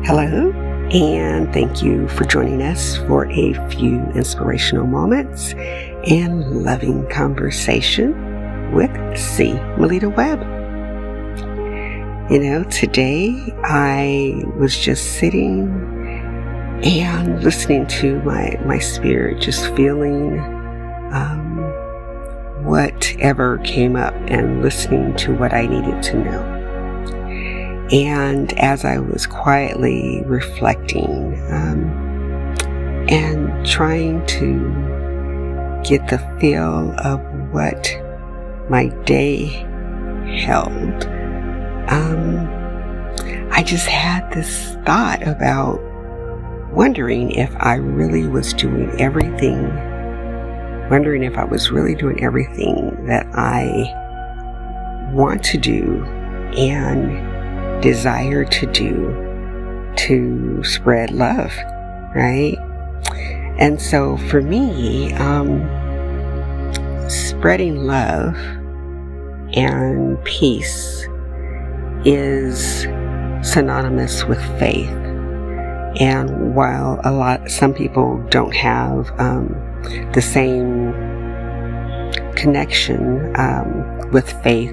Hello, and thank you for joining us for a few inspirational moments and loving conversation with C. Melita Webb. Today I was just sitting and listening to my spirit, just feeling whatever came up and listening to what I needed to know. And as I was quietly reflecting and trying to get the feel of what my day held, I just had this thought about wondering if I really was doing everything, that I want to do and desire to do to spread love, right? And so for me, spreading love and peace is synonymous with faith. And while some people don't have the same connection with faith,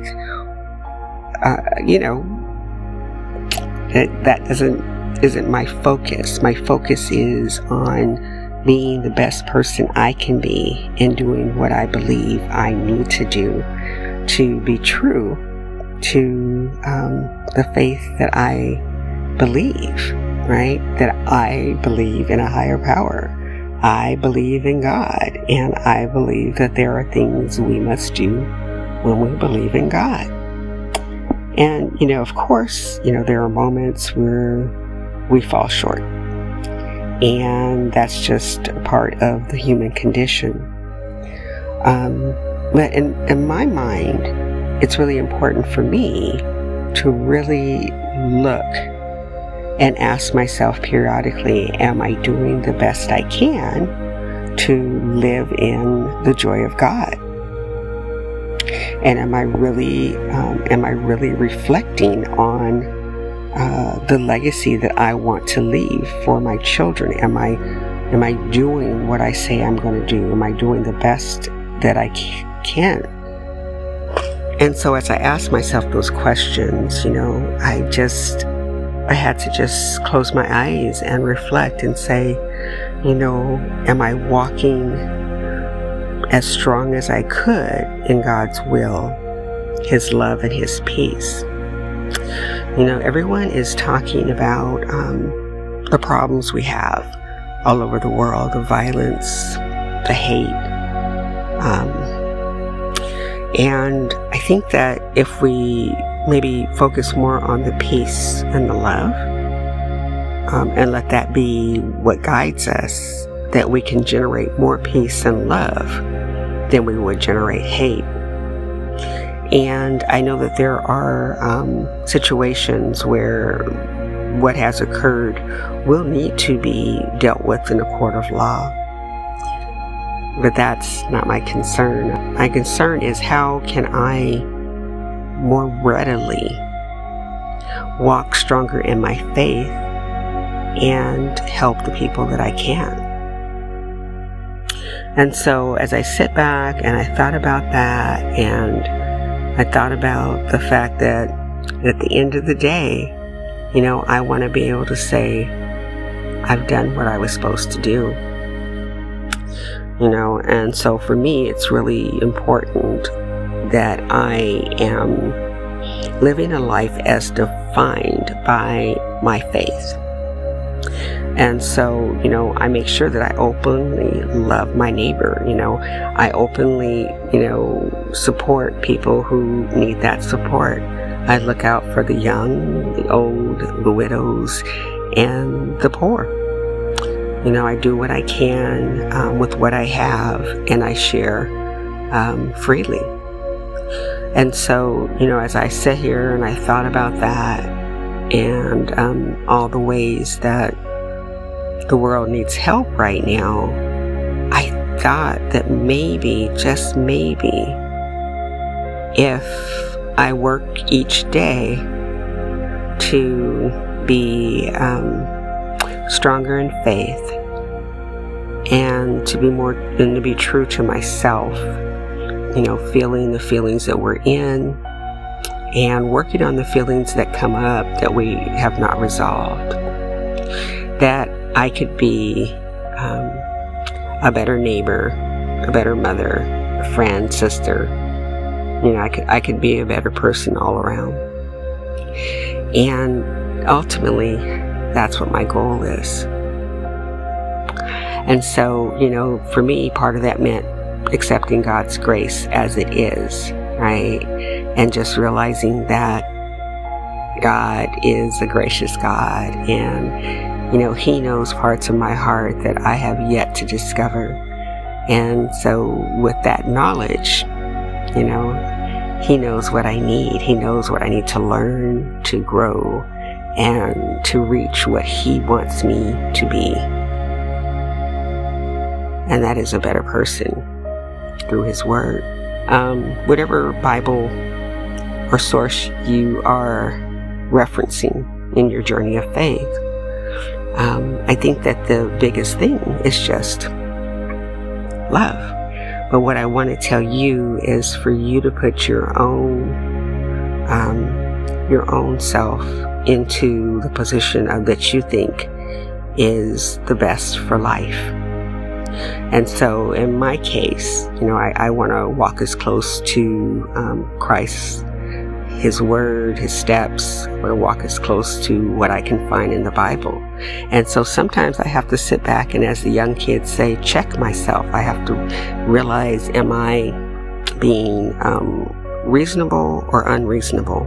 that isn't my focus. My focus is on being the best person I can be and doing what I believe I need to do to be true to the faith that I believe, right? That I believe in a higher power. I believe in God, and I believe that there are things we must do when we believe in God. And, of course, there are moments where we fall short. And that's just a part of the human condition. But in my mind, it's really important for me to really look and ask myself periodically, am I doing the best I can to live in the joy of God? And am I really reflecting on the legacy that I want to leave for my children? Am I doing what I say I'm going to do? Am I doing the best that I can? And so as I ask myself those questions, I had to just close my eyes and reflect and say, am I walking as strong as I could in God's will, His love, and His peace? Everyone is talking about the problems we have all over the world, the violence, the hate. And I think that if we maybe focus more on the peace and the love, and let that be what guides us, that we can generate more peace and love than we would generate hate. And I know that there are situations where what has occurred will need to be dealt with in a court of law. But that's not my concern. My concern is, how can I more readily walk stronger in my faith and help the people that I can? And so as I sit back and I thought about that, and I thought about the fact that at the end of the day, I want to be able to say, I've done what I was supposed to do. And so for me, it's really important that I am living a life as defined by my faith. And so, I make sure that I openly love my neighbor. I openly, support people who need that support. I look out for the young, the old, the widows, and the poor. I do what I can with what I have, and I share freely. And so, as I sit here and I thought about that, and all the ways that the world needs help right now, I thought that maybe, just maybe, if I work each day to be stronger in faith, and to be true to myself, feeling the feelings that we're in and working on the feelings that come up that we have not resolved. That I could be a better neighbor, a better mother, a friend, sister. I could be a better person all around. And ultimately, that's what my goal is. And so, for me, part of that meant accepting God's grace as it is, right? And just realizing that God is a gracious God, and, He knows parts of my heart that I have yet to discover. And so with that knowledge, He knows what I need. He knows what I need to learn, to grow, and to reach what He wants me to be. And that is a better person through His Word. Whatever Bible or source you are referencing in your journey of faith, I think that the biggest thing is just love. But what I want to tell you is for you to put your own self into the position of that you think is the best for life. And so in my case, I want to walk as close to Christ, His Word, His steps. I want to walk as close to what I can find in the Bible. And so sometimes I have to sit back and, as the young kids say, check myself. I have to realize, am I being reasonable or unreasonable?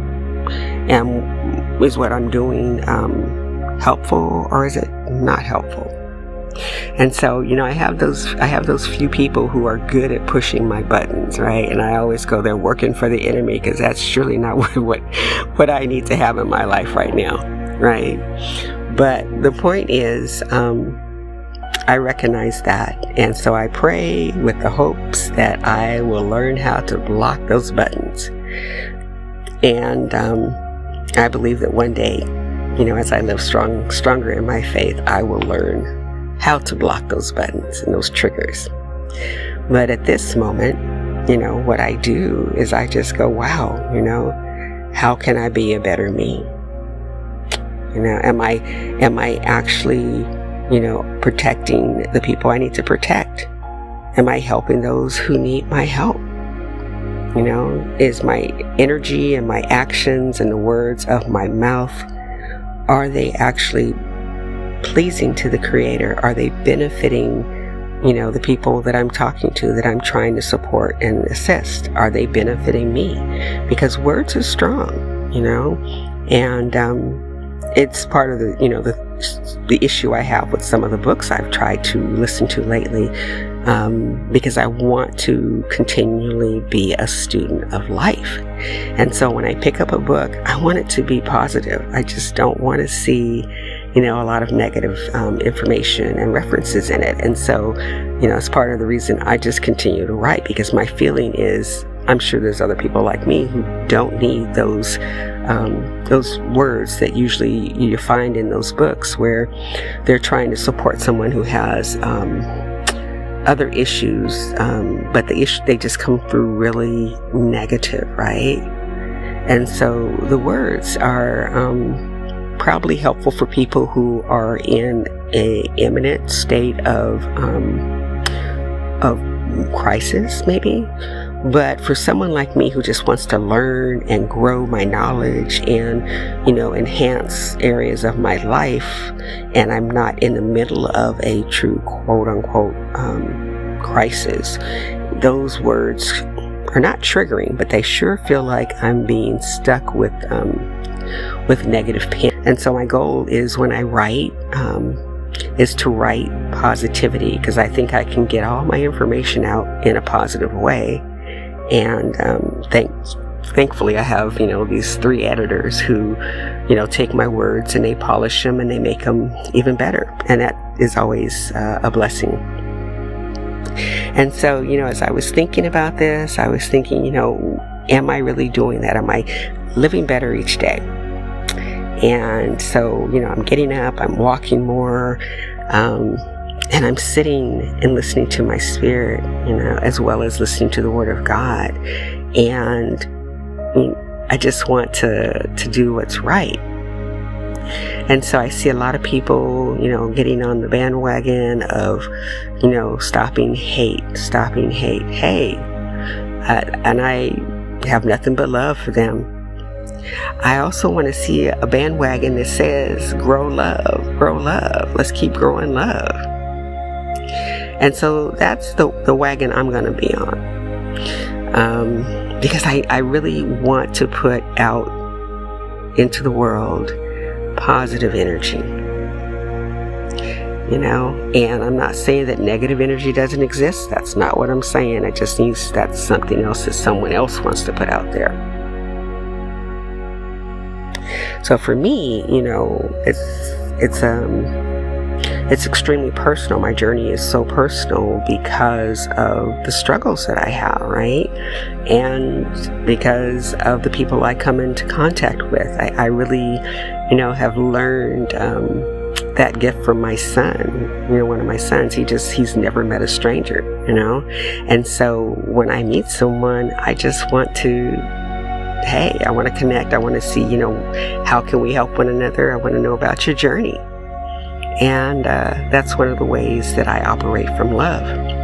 And is what I'm doing helpful, or is it not helpful? And so, I have those few people who are good at pushing my buttons, right? And I always go, they're working for the enemy, because that's surely not what I need to have in my life right now, right? But the point is, I recognize that. And so I pray with the hopes that I will learn how to block those buttons. And I believe that one day, as I live stronger in my faith, I will learn how to block those buttons and those triggers. But at this moment, what I do is I just go, wow, how can I be a better me? Am I actually, protecting the people I need to protect? Am I helping those who need my help? Is my energy and my actions and the words of my mouth, are they actually pleasing to the Creator? Are they benefiting, the people that I'm talking to, that I'm trying to support and assist? Are they benefiting me? Because words are strong, and it's part of the issue I have with some of the books I've tried to listen to lately, because I want to continually be a student of life. And so when I pick up a book, I want it to be positive. I just don't want to see a lot of negative information and references in it. And so, it's part of the reason I just continue to write, because my feeling is, I'm sure there's other people like me who don't need those words that usually you find in those books, where they're trying to support someone who has other issues, but they just come through really negative, right? And so the words are probably helpful for people who are in a imminent state of crisis, maybe. But for someone like me who just wants to learn and grow my knowledge and, enhance areas of my life, and I'm not in the middle of a true quote-unquote crisis, those words are not triggering, but they sure feel like I'm being stuck with negative pain. And so my goal is, when I write, is to write positivity, because I think I can get all my information out in a positive way. And thankfully I have, these 3 editors who, take my words and they polish them and they make them even better. And that is always a blessing. And so, as I was thinking about this, I was thinking, am I really doing that? Am I living better each day? And so, I'm getting up, I'm walking more, and I'm sitting and listening to my spirit, as well as listening to the Word of God. And I just want to do what's right. And so I see a lot of people, getting on the bandwagon of, stopping hate. Hey, and I have nothing but love for them. I also want to see a bandwagon that says, grow love. Let's keep growing love. And so that's the wagon I'm going to be on. Because I really want to put out into the world positive energy. And I'm not saying that negative energy doesn't exist. That's not what I'm saying. I just think that's something else that someone else wants to put out there. So for me, it's extremely personal. My journey is so personal because of the struggles that I have, right? And because of the people I come into contact with. I really, have learned that gift from my son. One of my sons, he's never met a stranger, And so when I meet someone, I just want to, hey, I want to connect. I want to see, how can we help one another? I want to know about your journey. And that's one of the ways that I operate from love.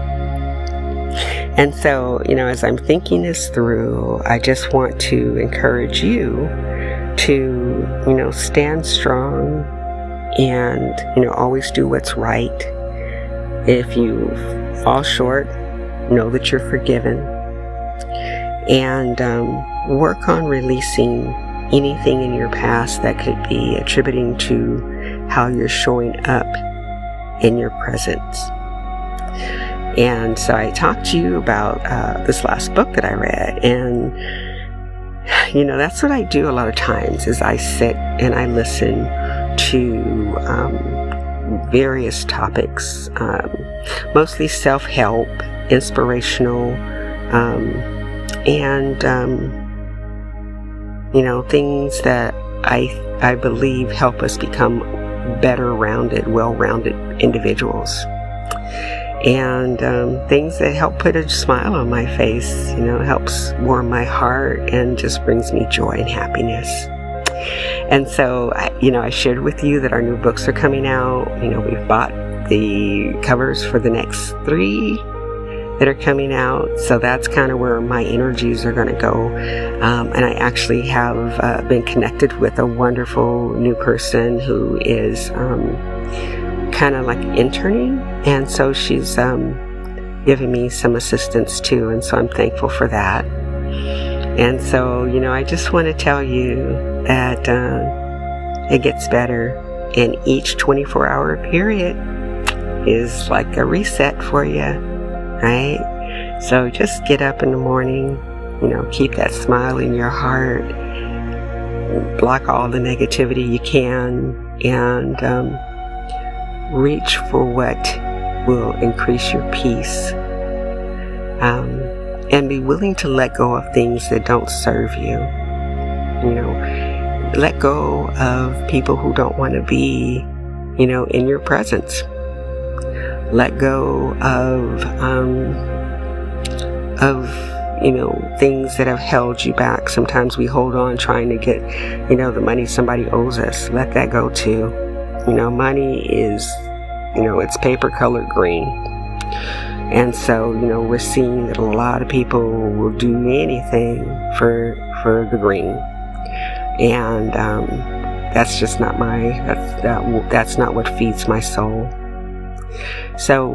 And so, as I'm thinking this through, I just want to encourage you to, stand strong and, always do what's right. If you fall short, know that you're forgiven. And work on releasing anything in your past that could be attributing to how you're showing up in your presence. And so I talked to you about this last book that I read, and that's what I do a lot of times is I sit and I listen to various topics, mostly self-help, inspirational, and things that I believe help us become better rounded, well-rounded individuals. And things that help put a smile on my face, helps warm my heart and just brings me joy and happiness. And so, I shared with you that our new books are coming out. We've bought the covers for the next 3 that are coming out. So that's kind of where my energies are going to go. And I actually have been connected with a wonderful new person who is kind of like interning. And so she's giving me some assistance too. And so I'm thankful for that. And so, I just want to tell you that it gets better. And each 24-hour period is like a reset for you. Right? So just get up in the morning, keep that smile in your heart, block all the negativity you can, and reach for what will increase your peace. And be willing to let go of things that don't serve you. Let go of people who don't want to be, in your presence. Let go of things that have held you back. Sometimes we hold on trying to get, the money somebody owes us. Let that go too. Money is, it's paper colored green. And so, we're seeing that a lot of people will do anything for the green. And that's just not that's not what feeds my soul. So,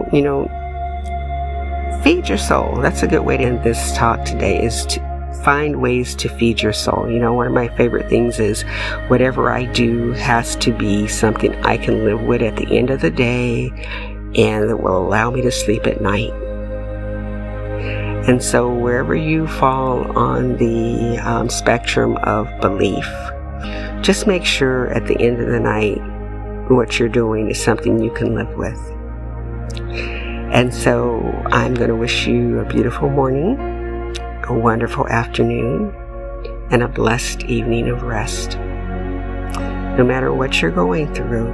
feed your soul. That's a good way to end this talk today, is to find ways to feed your soul. One of my favorite things is whatever I do has to be something I can live with at the end of the day and that will allow me to sleep at night. And so wherever you fall on the spectrum of belief, just make sure at the end of the night what you're doing is something you can live with. And so I'm going to wish you a beautiful morning, a wonderful afternoon, and a blessed evening of rest. no matter what you're going through,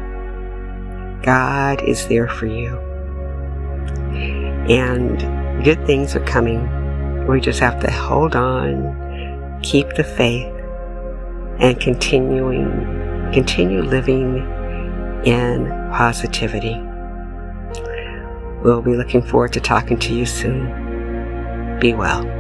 God is there for you. And good things are coming. We just have to hold on, keep the faith, and continue living in positivity. We'll be looking forward to talking to you soon. Be well.